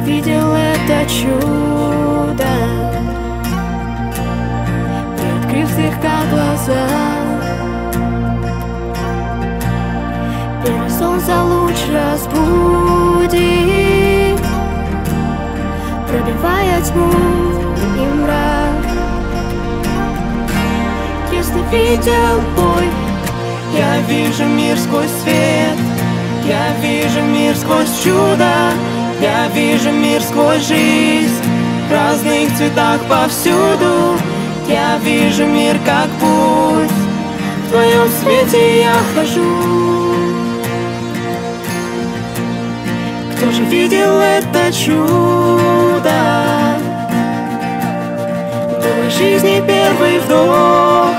видел это чудо, приоткрыв слегка глаза, первый солнца луч разбудит, пробивая тьму и мрак. Если видел бой, я вижу мир сквозь свет, я вижу мир сквозь чудо, я вижу мир сквозь жизнь, в разных цветах повсюду. Я вижу мир как путь, в твоем свете я хожу. Кто же видел это чудо? В новой жизни первый вдох,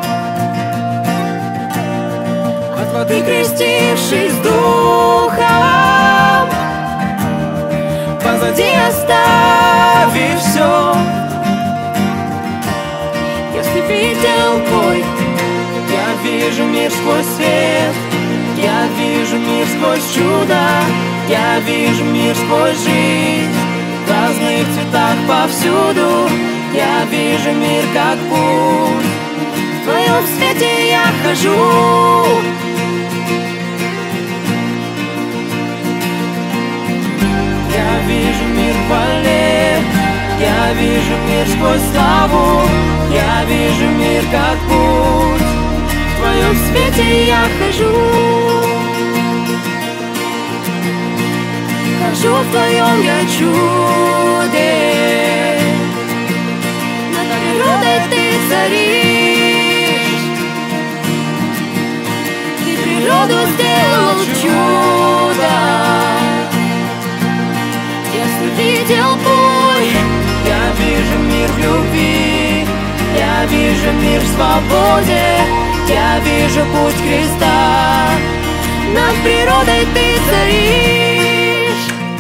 от воды крестившись духом, позади оставив все. Если видел бой, я вижу мир сквозь свет, я вижу мир сквозь чудо, я вижу мир сквозь жизнь, в разных цветах повсюду. Я вижу мир как путь, в твоем свете я хожу. Я вижу мир в поле, я вижу мир сквозь славу, я вижу мир как путь, в твоем свете я хожу. Хожу в твоем я чуде, над природой ты царишь, ты природу сделал чудо. Если видел бой, я вижу мир в любви, я вижу мир в свободе, я вижу путь креста, над природой ты царишь.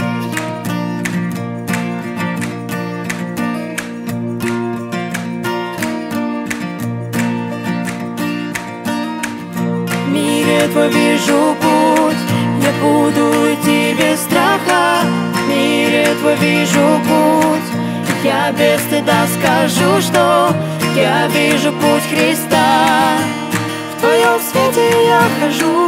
В мире твой вижу путь, я буду идти без страха. В мире твой вижу путь, я без стыда скажу, что я вижу путь Христа. В твоем свете я хожу.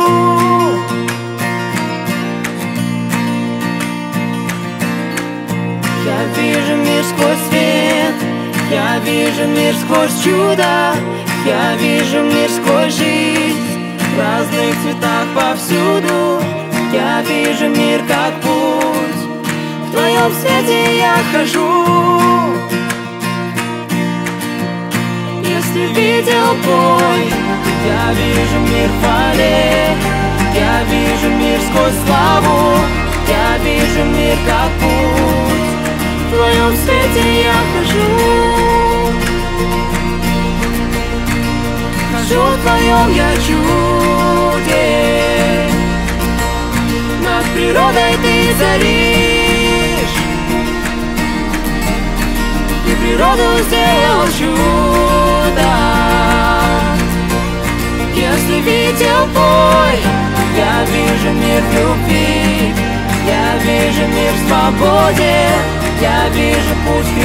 Я вижу мир сквозь свет, я вижу мир сквозь чудо, я вижу мир сквозь жизнь, в разных цветах повсюду. Я вижу мир как путь, в твоем свете я хожу. Если видел бой, я вижу мир в поле, я вижу мир сквозь славу, я вижу мир как путь, в твоем свете я хожу. Хожу в твоем я чуде, над природой ты царишь, ты природу сделал чудо. Если видел бой, я вижу мир в любви, я вижу мир в свободе, я вижу путь